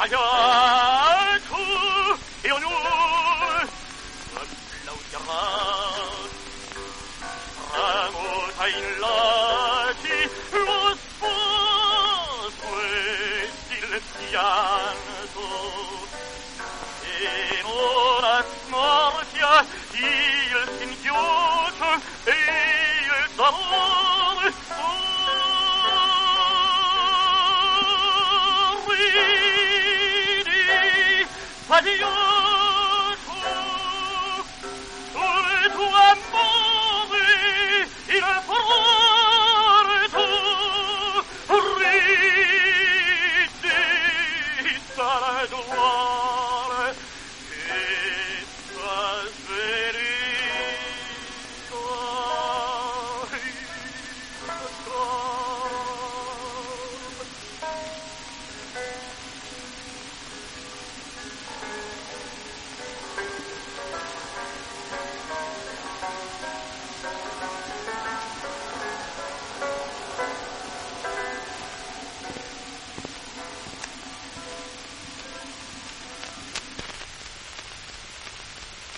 mariato e ognuno applaudirà. Tramuta in lati lo sposo e silenziato, e ora smorfia il singhiozzo e il sapore. Ridi, addio.